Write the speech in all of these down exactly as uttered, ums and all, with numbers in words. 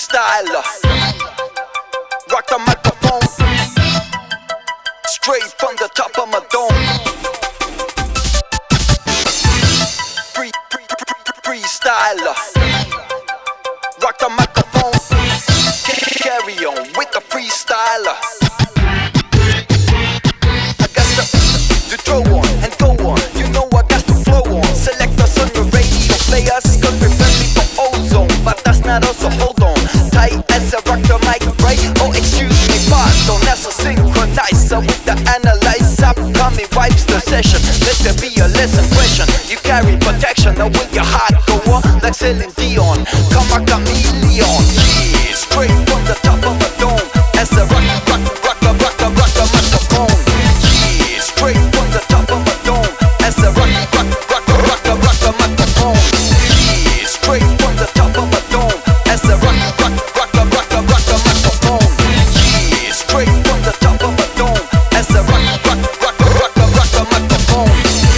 freestyler. Rock the microphone, straight from the top of my dome. Free, free, free, freestyler. Rock the microphone, carry on with the freestyler. I got to, to throw on and go on. You know I got to flow on. Select us on your radio, play us, cause we're friendly for ozone. But that's not us, so hold on. Tight as I rock the mic, right? Oh, excuse me, pardon. That's a synchronizer with the analyzer. Upcoming wipes the session. Let there be a lesson question. You carry protection, now will your heart go on? Like Celine Dion, come a chameleon. Yeah, straight from the top of a dome. As I rock, rock, rock, rock, rock, rock the microphone. Yeah, straight from the top of a dome. As I rock, rock, rock, rock, rock, rock the microphone. Yeah, straight from the top of a dome. As I rock, rock, rock, rock, rock, rock the microphone. Yeah, straight from the top of a dome. As I rock, rock, rock, rock, rock, rock the microphone.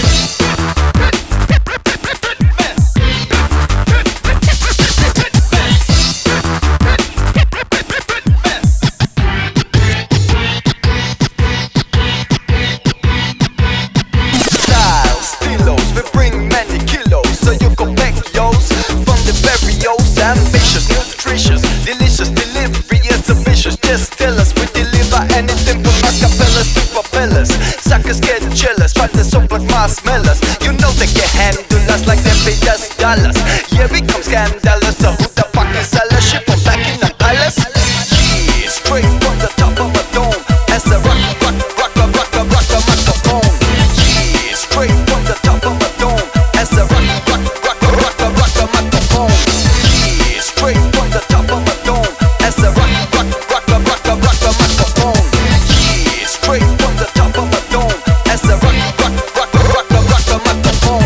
Ambitious, nutritious, delicious delivery is ambitious. Just tell us we deliver anything from acapellas to propellers. Suckers get jealous, but they're so like marshmallows. You know they can handle us like they paid us dollars. Yeah, we come scandalous. So who the fuck is a ship from back in the palace? Yeah, straight from the top of a dome. As I rock, rock, rock, rock, rock, rock, rock the microphone. Yeah, straight from the top of a dome. As I rock, rock, rock, rock, rock, rock the microphone. Straight from the top of a dome. As I rock, rock, rock, rock, rock, rock, rock the microphone. Yeah, straight from the top of a dome. As I rock, rock, rock, rock, rock, rock the microphone.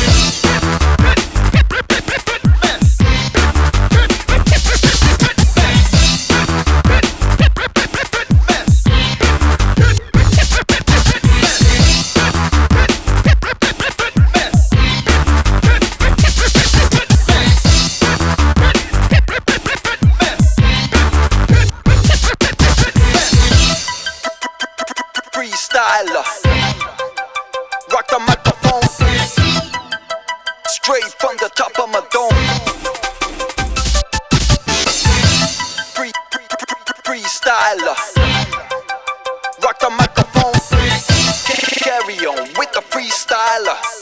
Freestyler, rock the microphone, straight from the top of my dome. Free, free, free, freestyler, rock the microphone, carry on with the freestyler.